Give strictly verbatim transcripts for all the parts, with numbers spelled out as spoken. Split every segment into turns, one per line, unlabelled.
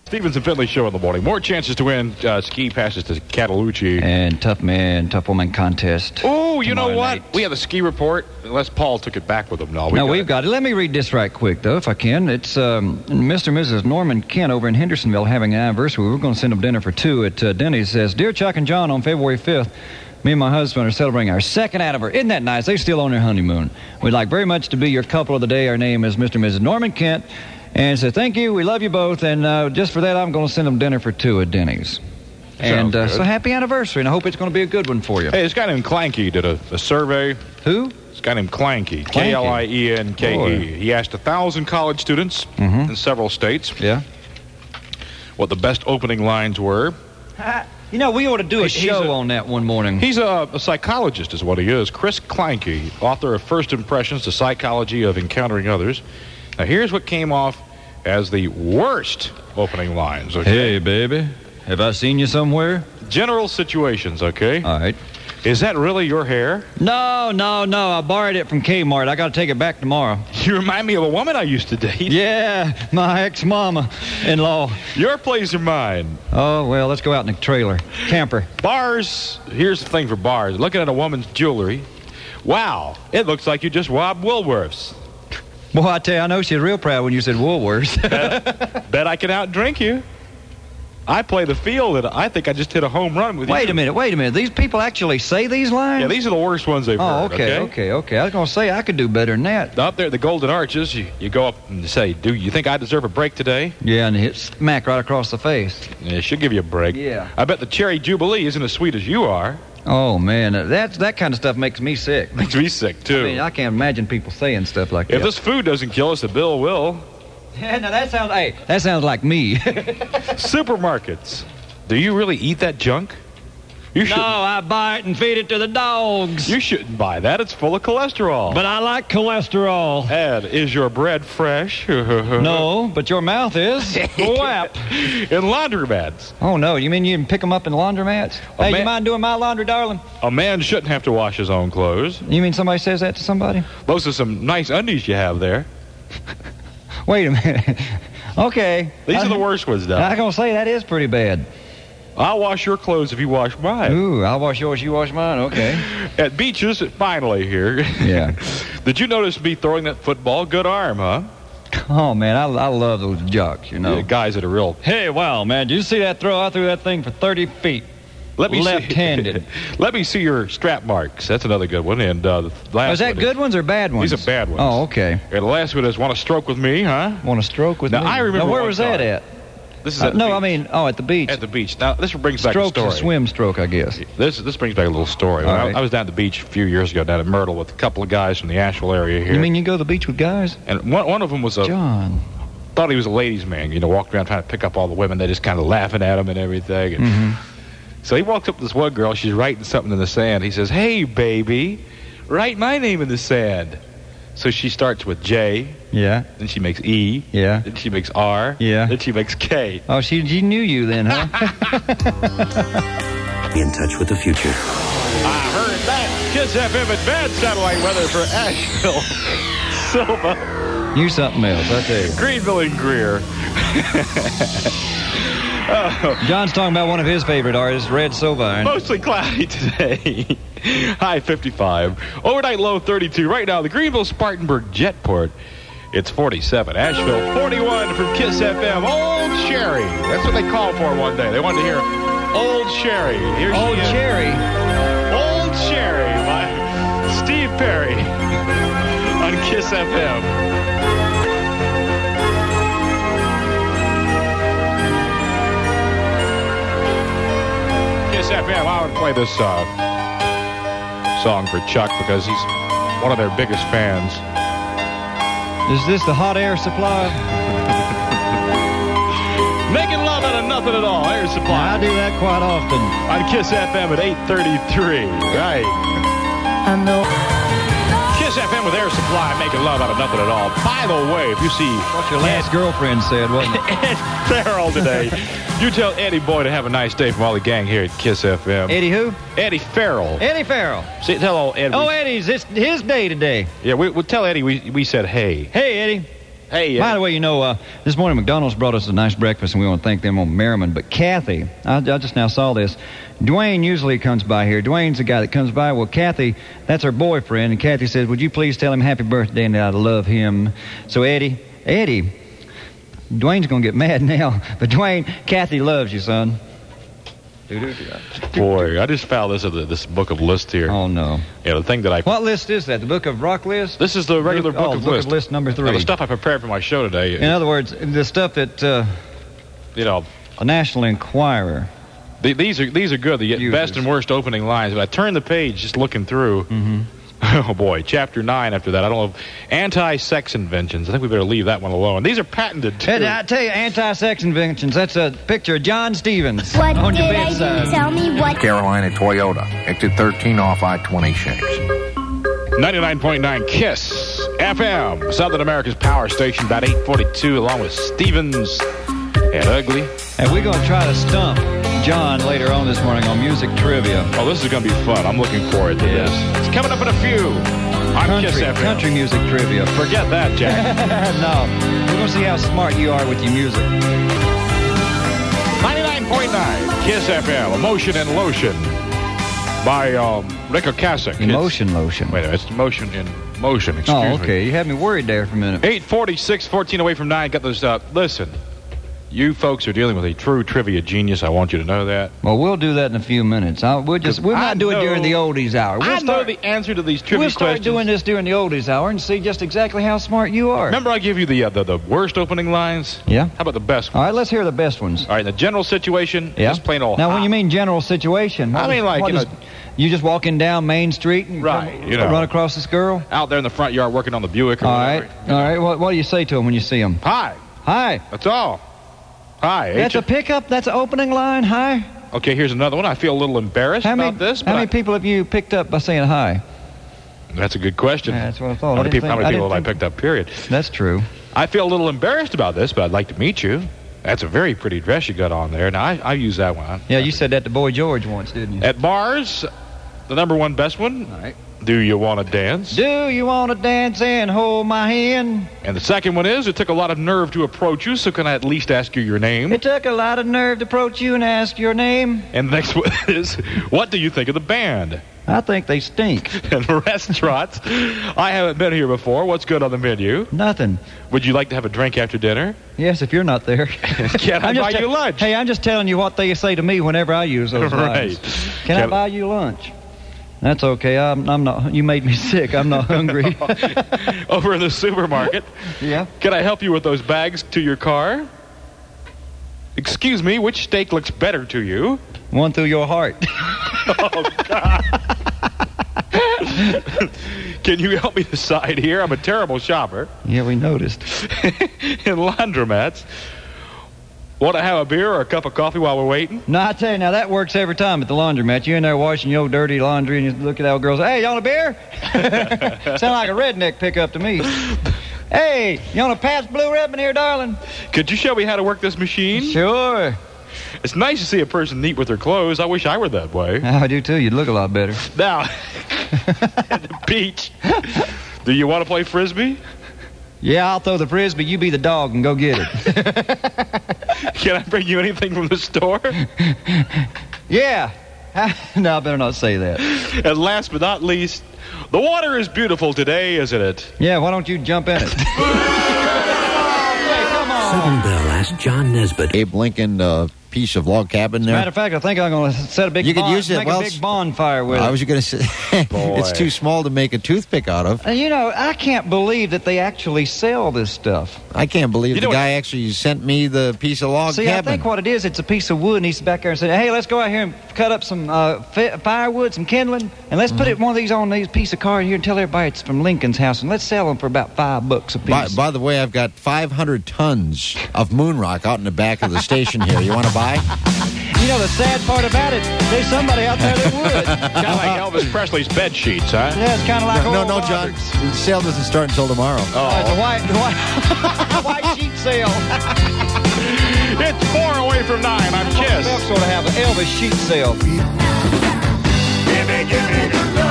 Stevens and Finley show in the morning. More chances to win uh, ski passes to Catalucci.
And tough man, tough woman contest.
Oh, you know what?
Night.
We have a ski report, unless Paul took it back with him. No, we
no,
got
we've
it.
got it. Let me read this right quick, though, if I can. It's um, Mister and Missus Norman Kent over in Hendersonville having an anniversary. We're going to send them dinner for two at uh, Denny's. Says, Dear Chuck and John, on February fifth, me and my husband are celebrating our second anniversary. Isn't that nice? They're still on their honeymoon. We'd like very much to be your couple of the day. Our name is Mister and Missus Norman Kent. And so thank you. We love you both. And uh, just for that, I'm going to send them dinner for two at Denny's. And uh, so happy anniversary. And I hope it's going to be a good one for you.
Hey, this guy named Clanky did a, a survey.
Who?
This guy named Clanky. K L I E N K E. He asked one thousand college students
mm-hmm.
in several states
yeah.
what the best opening lines were.
You know, we ought to do a
He's
show
a,
on that one morning.
He's a, a psychologist is what he is. Chris Clanky, author of First Impressions, The Psychology of Encountering Others. Now, here's what came off as the worst opening lines, okay?
Hey, baby, have I seen you somewhere?
General situations, okay?
All right.
Is that really your hair?
No, no, no. I borrowed it from Kmart. I got to take it back tomorrow.
You remind me of a woman I used to date.
Yeah, my ex-mama-in-law.
Your place or mine?
Oh, well, let's go out in the trailer. Camper.
Bars. Here's the thing for bars. Looking at a woman's jewelry. Wow, it looks like you just robbed Woolworths.
Boy, I tell you, I know she's real proud when you said Woolworths.
bet, bet I can outdrink you. I play the field, and I think I just hit a home run with you.
Wait a minute, wait a minute. These people actually say these lines?
Yeah, these are the worst ones they've
oh,
heard,
okay,
okay?
okay, okay. I was going to say I could do better than that.
Up there at the Golden Arches, you, you go up and say, do you think I deserve a break today?
Yeah, and hit smack right across the face.
Yeah, she'll give you a break.
Yeah.
I bet the Cherry Jubilee isn't as sweet as you are.
Oh, man, that, that kind of stuff makes me sick.
Makes me sick, too.
I mean, I can't imagine people saying stuff like
if
that.
If this food doesn't kill us, the bill will.
Yeah, now that sounds, hey, that sounds like me.
Supermarkets. Do you really eat that junk? You
no, I buy it and feed it to the dogs.
You shouldn't buy that. It's full of cholesterol.
But I like cholesterol.
Ed, is your bread fresh?
No, but your mouth is. Whap.
In laundromats.
Oh, no. You mean you can pick them up in laundromats? A hey, man, you mind doing my laundry, darling?
A man shouldn't have to wash his own clothes.
You mean somebody says that to somebody?
Those are some nice undies you have there.
Wait a minute. Okay.
These
I,
are the worst ones, though.
I'm going to say that is pretty bad.
I'll wash your clothes if you wash mine.
Ooh, I'll wash yours, you wash mine. Okay.
At beaches, finally here.
Yeah.
Did you notice me throwing that football? Good arm, huh?
Oh, man, I, I love those jocks, you know.
Yeah, guys that are real.
Hey, wow, man, did you see that throw? I threw that thing for thirty feet.
Let me
Left-handed.
See, let me see your strap marks. That's another good one. And uh, the last
oh, is that
one
good
is,
ones or bad ones?
These are bad ones.
Oh, okay.
And the last one is, want to stroke with me, huh?
Want to stroke with
now,
me?
Now, I remember
Now, where was
time.
that at?
This is
uh,
at the
No,
beach.
I mean, oh, at the beach.
At the beach. Now, this brings back
Stroke's
a story.
a swim stroke, I guess.
This this brings back a little story.
All
I,
right.
I was down at the beach a few years ago down at Myrtle with a couple of guys from the Asheville area here.
You mean you go to the beach with guys?
And one, one of them was a...
John.
Thought he was a ladies' man, you know, walked around trying to pick up all the women. They just kind of laughing at him and everything. And
mm-hmm.
So he walks up to this one girl. She's writing something in the sand. He says, hey, baby, write my name in the sand. So she starts with J.
Yeah.
Then she makes E.
Yeah.
Then she makes R.
Yeah.
Then she makes K.
Oh, she, she knew you then, huh?
In touch with the future.
I heard that. Kiss F M advanced satellite weather for Asheville, Silva.
You something else, I tell you.
Greenville and Greer.
Oh. John's talking about one of his favorite artists, Red Sovine.
Mostly cloudy today. High fifty-five. Overnight low thirty-two. Right now, the Greenville Spartanburg Jetport, it's forty-seven. Asheville, forty-one from Kiss F M. Old Sherry. That's what they called for one day. They wanted to hear Old Sherry. Here she
Old
is.
Cherry.
Old Sherry by Steve Perry on Kiss F M. Kiss F M. I want to play this uh, song for Chuck because he's one of their biggest fans.
Is this the hot air supply?
Making love out of nothing at all. Air Supply.
I do that quite often.
On Kiss F M at eight thirty-three. Right.
I know.
Kiss F M with Air Supply, making love out of nothing at all. By the way, if you see
what your last girlfriend said, wasn't it?
Ed Farrell today, you tell Eddie Boy to have a nice day from all the gang here at Kiss F M.
Eddie who?
Eddie Farrell.
Eddie Farrell.
See, tell old Eddie.
Oh, Eddie's it's his day today.
Yeah, we, we'll tell Eddie we we said hey.
Hey, Eddie.
Hey,
By
uh,
the way, you know, uh, this morning McDonald's brought us a nice breakfast, and we want to thank them on Merriman. But Kathy, I, I just now saw this. Dwayne usually comes by here. Dwayne's the guy that comes by. Well, Kathy, that's her boyfriend, and Kathy says, would you please tell him happy birthday and that I love him. So, Eddie, Eddie, Dwayne's going to get mad now. But, Dwayne, Kathy loves you, son.
Boy, I just found this in the, this book of list here.
Oh, no.
Yeah, the thing that I...
What list is that? The book of rock list?
This is the regular
book,
book
oh,
of
book
list.
of list number three.
Now, the stuff I prepared for my show today.
In other words, the stuff that, uh,
you know...
a National Enquirer...
The, these are these are good. The
Uses.
best and worst opening lines. But I turned the page just looking through.
Mm-hmm.
Oh, boy. Chapter nine after that. I don't know. Anti-sex inventions. I think we better leave that one alone. These are patented, too.
Hey, I tell you, anti-sex inventions. That's a picture of John Stevens
What
on
did
your
I
bedside.
do? Tell me what.
Carolina Toyota, exit thirteen off I twenty-six.
ninety-nine point nine KISS F M, Southern America's power station, about eight forty-two, along with Stevens and Ugly.
And we're going to try to stump John later on this morning on music trivia.
Oh, this is going to be fun. I'm looking forward to
Yes.
this. It's coming up in a few. I'm KISS
Country,
F M.
country music trivia.
Forget that, Jack.
No, we're going to see how smart you are with your music.
ninety-nine point nine KISS F M, Emotion and Lotion by um, Rick Ocasek.
Emotion lotion.
Wait a minute, it's Emotion in Motion, excuse
Oh,
me.
okay. You had me worried there for a minute.
eight forty-six, fourteen away from nine. Got those, uh, listen, you folks are dealing with a true trivia genius. I want you to know that.
Well, we'll do that in a few minutes. I'll, we'll just we'll
I
not do
know-
it during the oldies hour. We'll
I
start,
know the answer to these trivia
we'll start
questions.
doing this during the oldies hour and see just exactly how smart you are.
Remember I give you the, uh, the the worst opening lines?
Yeah.
How about the best
All
one?
right, let's hear the best ones.
All right, the general situation,
Yeah.
just plain old
Now, when
hot.
you mean general situation,
I
what
mean,
is-
like,
what
you
is-
know-
you just walking down Main Street and
Right,
come-
you know.
run across this girl.
out there in the front yard working on the Buick or
All right,
whatever.
all right. What, what do you say to them when you see them?
Hi,
Hi.
that's all. Hi.
That's
H-
a pickup. That's an opening line. Hi.
Okay, here's another one. I feel a little embarrassed
How many?
about this,
how
but
many
I-
people have you picked up by saying hi?
that's a good question.
Yeah, that's what I thought.
How
I
many
didn't
people, how
think-
many
I
people
didn't
have I
think-
picked up, period?
That's true.
I feel a little embarrassed about this, but I'd like to meet you. That's a very pretty dress you got on there. Now, I, I use that one.
Yeah, you said that to Boy George once, didn't you?
At bars, the number one best one,
All right.
Do You Want to Dance?
Do you want to dance and hold my hand?
And the second one is, it took a lot of nerve to approach you, so can I at least ask you your name?
It took a lot of nerve to approach you and ask your name.
And the next one is, what do you think of the band?
I think they stink.
And the restaurants, I haven't been here before. What's good on the menu?
Nothing.
Would you like to have a drink after dinner?
Yes, if you're not there.
Can I
I'm just
buy
te-
you lunch?
Hey, I'm just telling you what they say to me whenever I use those
Right.
lines. Can I
Can-
buy you lunch? That's okay. I'm, I'm not. You made me sick. I'm not hungry.
Over in the supermarket,
Yeah.
can I help you with those bags to your car? Excuse me, which steak looks better to you?
One through your heart.
Can you help me decide here? I'm a terrible shopper.
Yeah, we noticed.
In laundromats, want to have a beer or a cup of coffee while we're waiting?
No, I tell you now, that works every time at the laundromat. You're in there washing your dirty laundry, and you look at that old girl and say, hey, you want a beer? Sound like a redneck pickup to me. Hey, you want a Pabst Blue Ribbon here, darling?
Could you show me how to work this machine?
Sure.
It's nice to see a person neat with their clothes. I wish I were that way.
I do, too. You'd look a lot better.
Now, at the beach, do you want to play Frisbee?
Yeah, I'll throw the Frisbee. You be the dog and go get it.
Can I bring you anything from the store?
Yeah. No, I better not say that.
And last but not least, the water is beautiful today, isn't it?
Yeah, why don't you jump in it?
Southern Belle asked John Nesbitt.
Abe Lincoln uh, piece of log cabin there.
Matter of fact, I think I'm going to set a big
You could
bon-
use it,
make
well,
a big bonfire with
I
it.
was going to say, it's too small to make a toothpick out of.
And you know, I can't believe that they actually sell this stuff.
I can't believe
You
the
know
guy
what-
actually sent me the piece of log
See,
cabin.
I think what it is, it's a piece of wood, and he's back there and said, hey, let's go out here and cut up some uh, fi- firewood, some kindling, and let's
Mm-hmm.
put it one of these on these piece of card here and tell everybody it's from Lincoln's house, and let's sell them for about five bucks a piece.
By, by the way, I've got five hundred tons of moon rock out in the back of the station here. You want to buy?
You know, the sad part about it, there's somebody out there that would.
Kind of like Elvis Presley's bed sheets, huh?
Yeah, it's kind of like
No,
old
no, John.
Roberts.
The sale doesn't start until tomorrow.
Oh, it's a white, white, white sheet sale.
It's four away from nine. I'm
They'll
Kiss.
sort of have an Elvis sheet sale.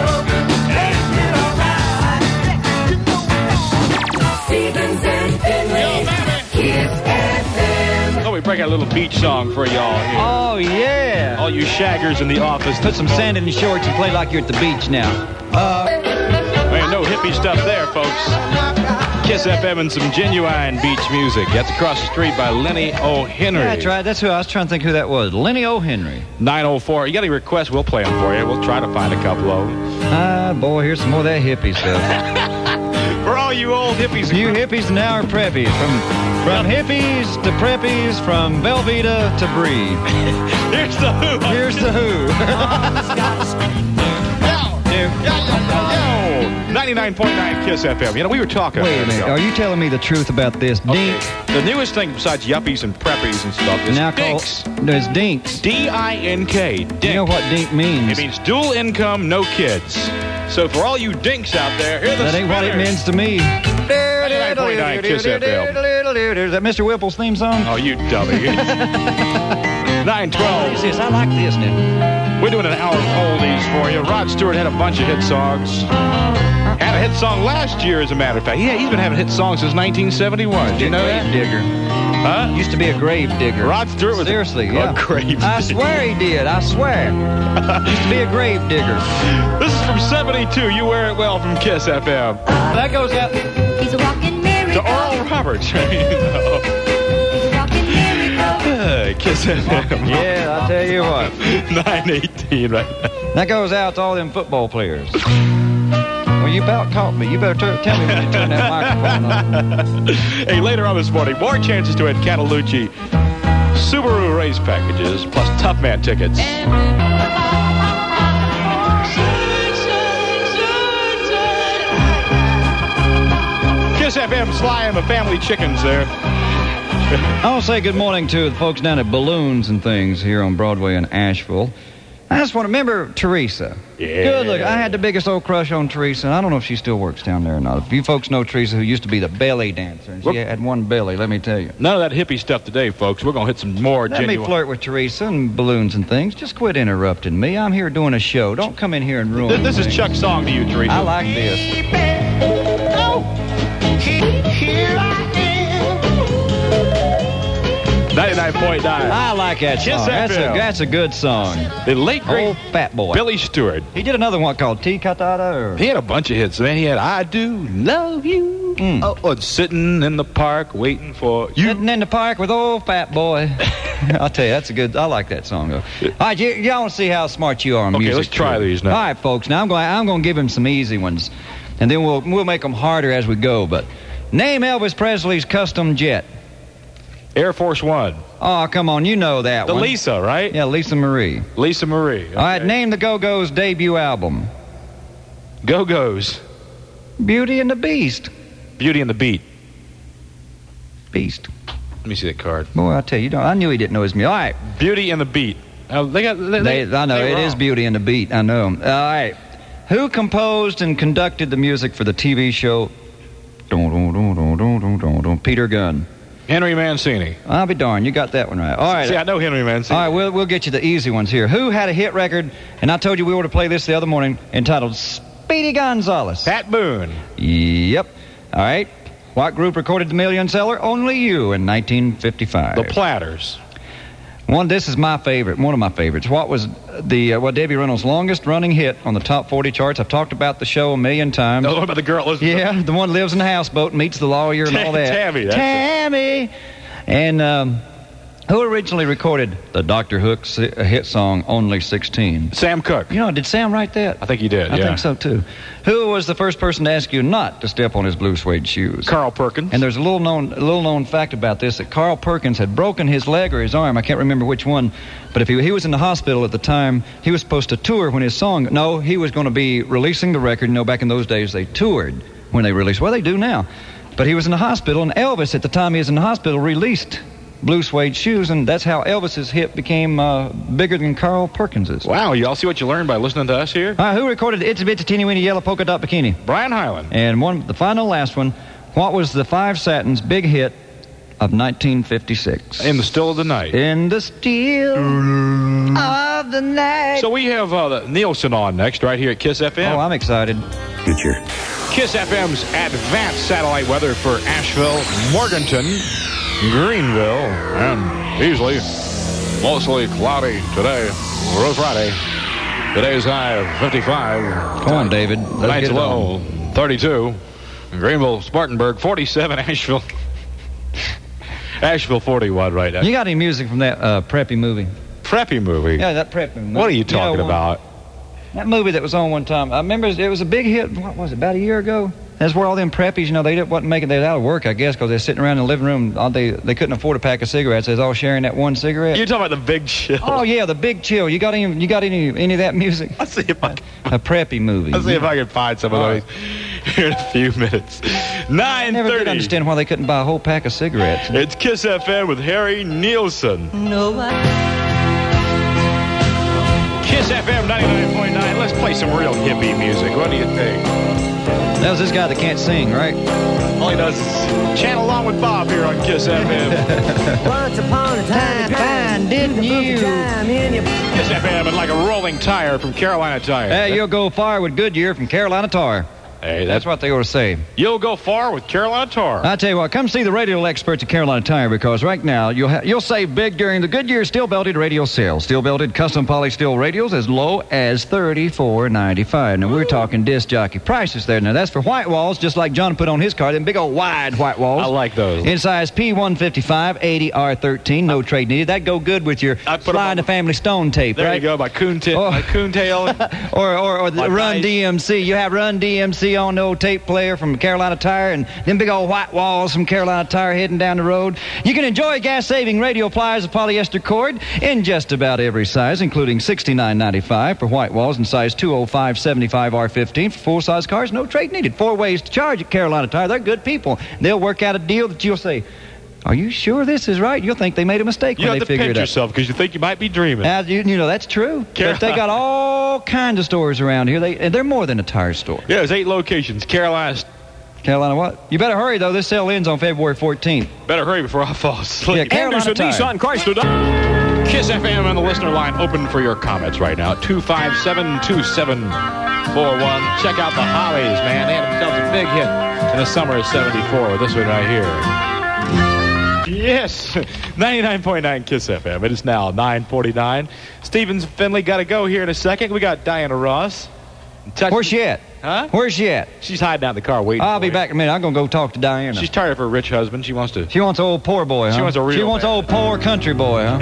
Stevens and Finley.
we break out a little beach song for y'all here?
Oh, yeah.
All you shaggers in the office.
Put some sand in your shorts and play like you're at the beach now. Uh,
Ain't no hippie stuff there, folks. Kiss F M and some genuine beach music. That's across the street by Lenny O'Henry.
yeah, that's right. That's who I was trying to think who that was. Lenny O'Henry.
nine oh four. You got any requests? We'll play them for you. We'll try to find a couple of them.
Ah, boy, here's some more of that hippie stuff.
For all you old hippies.
You hippies now are preppies. From from hippies to preppies, from Velveeta to Breed.
Here's the Who.
Here's the Who.
ninety-nine point nine Kiss F M. You know, we were talking.
Wait a minute.
ago.
Are you telling me the truth about this? Dink.
The newest thing besides yuppies and preppies and stuff is
Now
dinks.
called, there's dinks.
D I N K. Dink.
You know what dink means?
It means dual income, no kids. So for all you dinks out there, here are the
That ain't what it
Spinners.
means to me.
ninety-nine point nine Kiss F M.
Is that Mister Whipple's theme song?
Oh, you dummy. nine twelve.
What's this? I like this now.
We're doing an hour of oldies for you. Rod Stewart had a bunch of hit songs. Had a hit song last year, as a matter of fact. Yeah, he's been having hit songs since nineteen seventy-one. Do you know
Grave
that?
digger.
Huh?
Used to be a grave digger.
Rod Stewart was
Seriously,
a,
yeah.
a grave
I
digger.
swear he did. I swear. Used to be a grave digger.
This is from seventy-two. You Wear It Well from Kiss F M.
That goes out.
He's a walking miracle.
To Oral Roberts. Right?
He's a walking miracle.
Uh, Kiss F M.
Yeah, I tell you what.
nine eighteen right now.
That goes out to all them football players. Well, you about caught me. You better tur- tell me when you turn that microphone on.
Hey, later on this morning, more chances to win Catalucci Subaru race packages plus Tough Man tickets. Kiss F M, Sly and the Family Chickens there.
I want to say good morning to the folks down at Balloons and things here on Broadway in Asheville. I just want to remember Teresa.
Yeah.
Good look. I had the biggest old crush on Teresa, and I don't know if she still works down there or not. If you folks know Teresa, who used to be the belly dancer, and she
Whoop.
had one belly, let me tell you.
None of that hippie stuff today, folks. We're going to hit some more
Let
genuine.
me flirt with Teresa and balloons and things. Just quit interrupting me. I'm here doing a show. Don't come in here and ruin
Th- This is
things.
Chuck's song to you, Teresa.
I like this.
ninety-nine point nine.
I like that
Kiss
song. That's a,
F M.
that's a good song.
The late, great
Old fat boy.
Billy Stewart.
He did another one called T Catata. Or...
He had a bunch of hits, man. He had I Do Love You.
Mm.
Oh, oh, sitting in the park waiting for you.
Sitting in the park with old fat boy. I'll tell you, that's a good. I like that song though. All right, you, y'all want to see how smart you are on
Okay,
music?
let's try
too.
these now.
All right, folks. Now I'm going. I'm going to give him some easy ones, and then we'll we'll make them harder as we go. But name Elvis Presley's custom jet.
Air Force One.
Oh, come on, you know that
The
one.
Lisa, right?
Yeah, Lisa Marie.
Lisa Marie.
All right,
Okay.
name the Go-Go's debut album.
Go-Go's.
Beauty and the Beast.
Beauty and the Beat.
Beast.
Let me see that card.
Boy, I tell you, you don't, I knew he didn't know his music. All right.
Beauty and the Beat. Uh, they got. They,
They,
they,
I know,
they
it
wrong.
is Beauty and the Beat. I know. All right. Who composed and conducted the music for the T V show Dun, dun, dun, dun, dun, dun, dun, dun, Peter Gunn?
Henry Mancini.
I'll be darned. You got that one right. All right.
See, I know Henry Mancini.
All right, we'll, we'll get you the easy ones here. Who had a hit record, and I told you we were to play this the other morning, entitled Speedy Gonzales?
Pat Boone.
Yep. All right. What group recorded the million seller? Only You in nineteen fifty-five.
The Platters.
One, this is my favorite, one of my favorites. What was the uh, what Debbie Reynolds' longest running hit on the top forty charts? I've talked about the show a million times.
No, what about the girl? Listen,
Yeah, the one lives in the houseboat, meets the lawyer and all that.
Tammy, that's it.
Tammy. And um, who originally recorded the Doctor Hook si- hit song Only sixteen?
Sam Cooke.
You know, did Sam write that?
I think he did.
I
yeah.
think so too. Who was the first person to ask you not to step on his blue suede shoes?
Carl Perkins.
And there's a little known a little known fact about this, that Carl Perkins had broken his leg or his arm. I can't remember which one. But if he, he was in the hospital at the time, he was supposed to tour when his song... No, he was going to be releasing the record. You know, back in those days, they toured when they released. Well, they do now. But he was in the hospital, and Elvis, at the time he was in the hospital, released Blue Suede Shoes, and that's how Elvis's hit became uh, bigger than Carl Perkins's.
Wow, y'all see what you learned by listening to us here?
All right, who recorded It's a Bitsy Teeny Weeny Yellow Polka Dot Bikini?
Brian Hyland.
And one, the final last one, what was the Five Satins' big hit of nineteen fifty-six?
In the Still of the Night.
In the still of the night.
So we have uh, the Nielsen on next, right here at Kiss F M.
Oh, I'm excited.
Future.
Kiss F M's advanced satellite weather for Asheville, Morganton, Greenville, and Beasley. Mostly cloudy today. Rose Friday. Today's high of fifty-five.
Come on, David. Let's
Tonight's
get it
low,
on.
thirty-two. Greenville, Spartanburg, forty-seven. Asheville. Asheville, forty-one right now.
You got any music from that uh, preppy movie?
Preppy movie?
Yeah, that preppy movie.
What are you talking
know,
about?
That movie that was on one time. I remember it was a big hit. What was it, about a year ago? That's where all them preppies, you know, they didn't, wasn't making, they was out of work, I guess, because they're sitting around in the living room. All they they couldn't afford a pack of cigarettes. They was all sharing that one cigarette.
You're talking about the Big Chill.
Oh yeah, the Big Chill. You got any? You got any? Any of that music?
I'll see if I can,
A preppy movie.
I'll see if I can find some of
All
those here in a few minutes.
I
nine
never did
thirty.
understand why they couldn't buy a whole pack of cigarettes.
It's Kiss F M with Harry Nielsen.
No one.
Kiss F M ninety-nine point nine. Let's play some real hippie music. What do you think?
That was this guy that can't sing, right?
All he does is chant along with Bob here on Kiss F M.
Once upon a time,
Fine, didn't you?
time in your
Kiss F M and like a rolling tire from Carolina Tire.
Hey, you'll go far with Goodyear from Carolina Tar.
Hey,
That's what they ought to say.
You'll go far with Carolina Tar.
I tell you what, come see the radio experts at Carolina Tire, because right now you'll ha- you'll save big during the Goodyear steel belted radio sale. Steel belted custom poly steel radios as low as thirty-four ninety-five. Now we're talking disc jockey prices there. Now that's for white walls, just like John put on his car. Them big old wide white walls.
I like those.
In size P one fifty-five, eighty, R thirteen, no trade needed. That go good with your
I put 'em
slide
on-
the family stone tape,
There
right?
you go, my coontail.
Oh.
My coontail.
or or, or the
Like
Run
nice.
D M C. You have Run D M C on the old tape player from Carolina Tire, and them big old white walls from Carolina Tire heading down the road. You can enjoy gas-saving radio pliers of polyester cord in just about every size, including sixty-nine ninety-five for white walls and size two oh five seventy-five R fifteen for full-size cars. No trade needed. Four ways to charge at Carolina Tire. They're good people. They'll work out a deal that you'll say, are you sure this is right? You'll think they made a mistake
You
when
have
they
to
figure
pinch
it out.
yourself because you think you might be dreaming.
Uh, you, you know, that's true. But they got all kinds of stores around here. They, and they're more than a tire store.
Yeah, there's eight locations. Carolina.
Carolina what? You better hurry, though. This sale ends on February fourteenth.
Better hurry before I fall asleep.
Yeah, Carolina
Anderson
Tire.
Nissan Chrysler. Kiss F M on the listener line open for your comments right now. two five seven, two seven four one. Check out the Hollies, man. They had themselves a big hit in the summer of seventy-four with this one right here. Yes, ninety-nine point nine Kiss F M. It is now nine forty-nine. Stevens Finley got to go here in a second. We got Diana Ross. Touch-
Where's she at?
Huh?
Where's she at?
She's hiding out in the car waiting
I'll
for
be
you.
back in a minute. I'm going to go talk to Diana.
She's tired of her rich husband. She wants to...
She wants old poor boy, huh?
She wants a real
She wants
man.
old poor country boy, huh?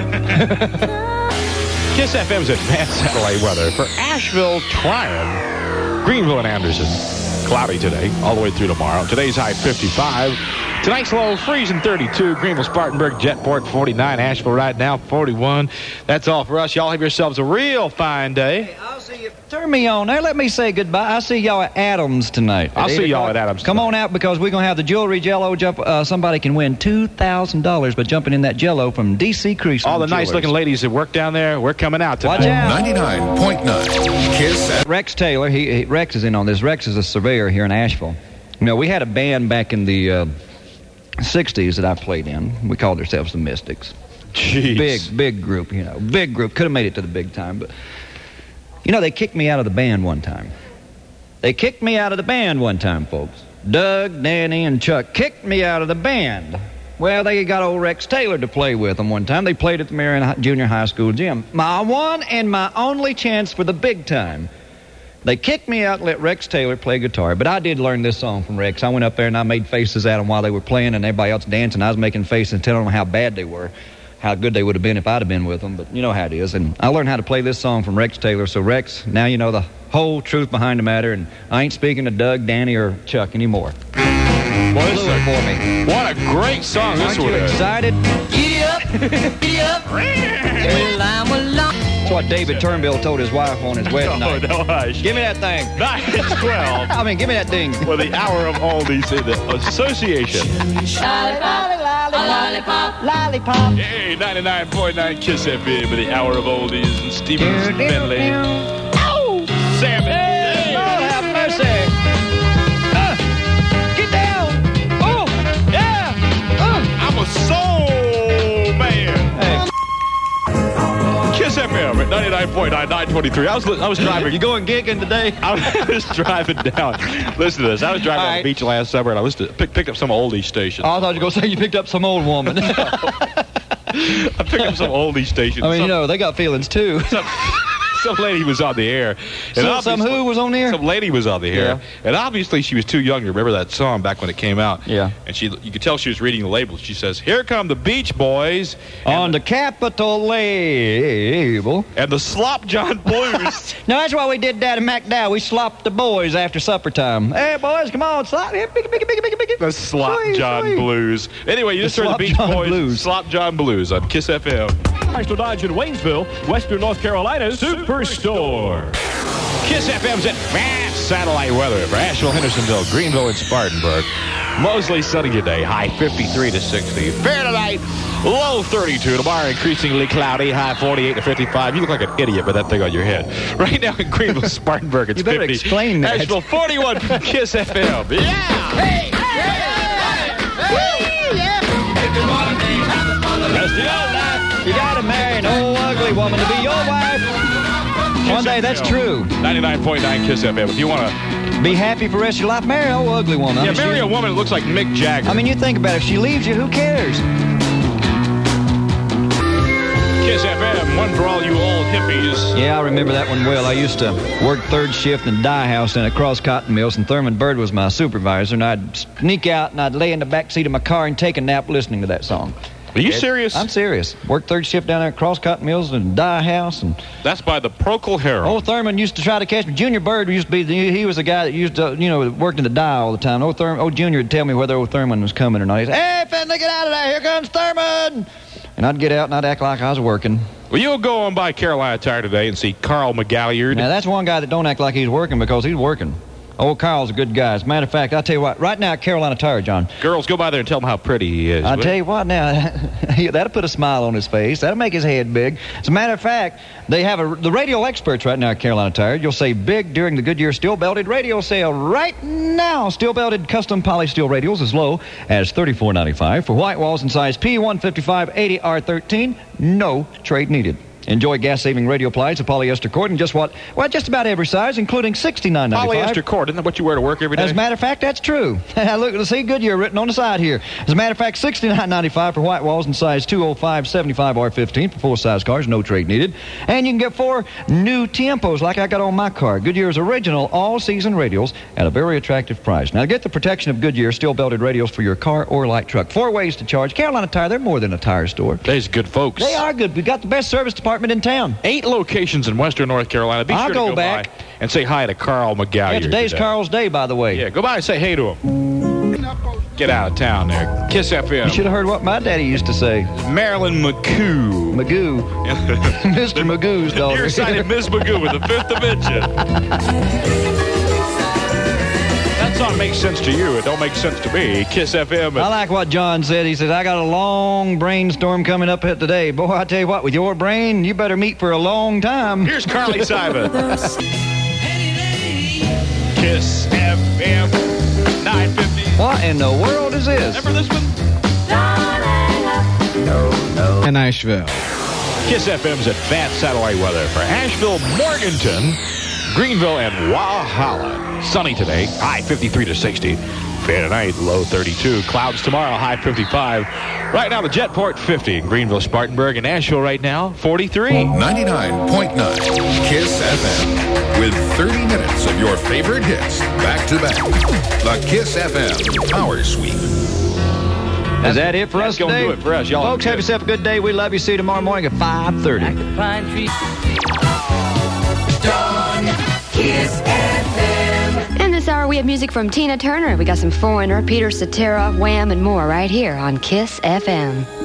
Kiss F M's advanced satellite weather for Asheville, Tryon, Greenville, and Anderson. Cloudy today, all the way through tomorrow. Today's high fifty-five. Tonight's low freezing thirty-two. Greenville, Spartanburg, Jetport forty-nine. Asheville right now forty-one. That's all for us. Y'all have yourselves a real fine day.
I'll see you. Turn me on there. Let me say goodbye. I'll see y'all at Adams tonight.
I'll
eight
see y'all
o'clock.
at Adams
Come
tonight.
on out, because we're going to have the jewelry jello jump. Uh, somebody can win two thousand dollars by jumping in that jello from D C Creason.
All the nice-looking ladies that work down there, we're coming out tonight.
Watch out.
ninety-nine point nine Kiss F M.
Rex Taylor, he, he Rex is in on this. Rex is a surveyor here in Asheville. You know, we had a band back in the uh, sixties that I played in. We called ourselves the Mystics.
Jeez.
Big, big group, you know. Big group. Could have made it to the big time. But, you know, they kicked me out of the band one time. They kicked me out of the band one time, folks. Doug, Danny, and Chuck kicked me out of the band. Well, they got old Rex Taylor to play with them one time. They played at the Marion Hi- Junior High School gym. My one and my only chance for the big time. They kicked me out and let Rex Taylor play guitar. But I did learn this song from Rex. I went up there and I made faces at them while they were playing and everybody else dancing. I was making faces and telling them how bad they were, how good they would have been if I'd have been with them. But you know how it is. And I learned how to play this song from Rex Taylor. So, Rex, now you know the whole truth behind the matter. And I ain't speaking to Doug, Danny, or Chuck anymore.
Boy, this
Blew it
is
for me.
a- what a great song this
Aren't
one
you
is.
excited?
Giddy up, giddy up. Well, I'm alone.
That's what David Turnbull told his wife on his wedding
Oh,
night.
no, hush.
Give me that thing.
nine twelve.
I mean, give me that ding.
For the hour of oldies in the association.
Lollipop, a lollipop, lollipop.
Hey, ninety-nine point nine Kiss F M for the hour of oldies and Stevens Finley. Sam. Hey,
Lord have mercy. Uh, get down. Oh, yeah. Uh.
I'm a soul man.
Hey.
Kiss F M. M at ninety-nine point nine, nine twenty-three. I was, I was driving.
You going gigging today?
I was driving down. Listen to this. I was driving
All
on
right.
the beach last summer, and I was to, pick, picked up some oldie station.
Oh, I thought you were going to say you picked up some old woman.
I picked up some oldie station.
I mean,
some,
you know, they got feelings, too.
some, some lady was on the air. And
So, some
obviously-
who was on the air?
Some lady was on the air.
Yeah.
And obviously she was too young to remember that song back when it came out.
Yeah.
And she, you could tell she was reading the label. She says, "Here come the Beach Boys."
On the Capitol label.
And the Slop John Blues.
Now, that's why we did that in MacDowell. We slopped the boys after supper time. Hey, boys, come on, slop. Yeah, biggie, biggie, biggie, biggie, biggie.
The Slop
Sweet,
John
sweet.
Blues. Anyway, you
The
just heard the
Slop
Beach
John
Boys.
Blues.
Slop John Blues on Kiss F M.
Chrysler Dodge in Waynesville, Western North Carolina's Superstore.
Kiss F M's at fast satellite weather for Asheville, Hendersonville, Greenville, and Spartanburg. Mostly sunny today, high fifty-three to sixty. Fair tonight, low thirty-two. Tomorrow, increasingly cloudy, high forty-eight to fifty-five. You look like an idiot with that thing on your head. Right now in Greenville, Spartanburg, it's
You better
fifty.
explain that.
Asheville, forty-one from Kiss F M. Yeah! Hey!
Just you know, now, you gotta marry an old ugly woman to be your wife. One day, that's true.
ninety-nine point nine Kiss F M. If you want to
Be happy for the rest of your life. Marry an old ugly woman. I
yeah,
mean,
marry
she-
a woman that looks like Mick Jagger.
I mean, you think about it. If she leaves you, who cares?
Kiss F M, one for all you old hippies.
Yeah, I remember that one well. I used to work third shift in the dye house and across cotton mills, and Thurman Bird was my supervisor, and I'd sneak out and I'd lay in the back seat of my car and take a nap listening to that song.
Are you serious?
I'm serious. Worked third shift down there at Cross Cotton Mills and the dye house, and
That's by the Procol Herald.
old Thurman used to try to catch me. Junior Bird used to be, the, he was the guy that used to, you know, worked in the dye all the time. Old Thurman, old Junior would tell me whether old Thurman was coming or not. He'd say, "Hey, Fenton, get out of there. Here comes Thurman." And I'd get out and I'd act like I was working.
Well, you'll go on by Carolina Tire today and see Carl McGalliard.
Now, that's one guy that don't act like he's working because he's working. Old Carl's a good guy. As a matter of fact, I'll tell you what, right now at Carolina Tire, John,
Girls, go by there and tell him how pretty he is.
I'll
will
tell
you?
you what now, that'll put a smile on his face. That'll make his head big. As a matter of fact, they have a, the radio experts right now at Carolina Tire. You'll say big during the Goodyear steel-belted radio sale. Right now, steel-belted custom poly steel radials as low as thirty-four ninety-five. For white walls in size P one fifty-five eighty R thirteen, no trade needed. Enjoy gas-saving radio plies of polyester cord in just what? Well, just about every size, including sixty-nine ninety-five.
Polyester cord, isn't that what you wear to work every day?
As a matter of fact, that's true. Look, let's see Goodyear written on the side here. As a matter of fact, sixty-nine ninety-five for white walls in size two oh five seventy-five R fifteen for full-size cars, no trade needed. And you can get four new Tiempos like I got on my car. Goodyear's original all-season radials at a very attractive price. Now, get the protection of Goodyear steel-belted radials for your car or light truck. Four ways to charge. Carolina Tire, they're more than a tire store.
They's good folks.
They are good. We've got the best service department in town.
Eight locations in western North Carolina. Be
I'll
sure
go
to go
back.
by and say hi to Carl McGalliard.
Yeah, today's
today.
Carl's Day, by the way.
Yeah, go by and say hey to him. Get out of town there. Kiss F M.
You should have heard what my daddy used to say.
Marilyn McCoo.
Magoo. Mister Magoo's daughter.
Nearsighted Miss Magoo with the Fifth Dimension. That song makes sense to you. It don't make sense to me. Kiss F M.
I like what John said. He says, I got a long brainstorm coming up here today. Boy, I tell you what, with your brain, you better meet for a long time.
Here's Carly Simon. Kiss F M. nine fifty.
What in the world is this?
Remember this one?
In Nashville.
Kiss F M's advanced satellite weather for Asheville, Morganton, Greenville, and Walhalla. Sunny today, high fifty-three to sixty. Fair tonight, low thirty-two. Clouds tomorrow, high fifty-five. Right now, the Jetport fifty in Greenville, Spartanburg, and Asheville right now, forty-three.
ninety-nine point nine Kiss F M. With thirty minutes of your favorite hits back to back. The Kiss F M Power Sweep.
Is that it for
That's
us
gonna
today?
do it for us. Y'all
Folks,
have a
have
good-
yourself a good day. We love you. See you tomorrow morning at five thirty.
Pine tree. Kiss F M.
In this hour, we have music from Tina Turner. We got some Foreigner, Peter Cetera, Wham, and more right here on Kiss F M.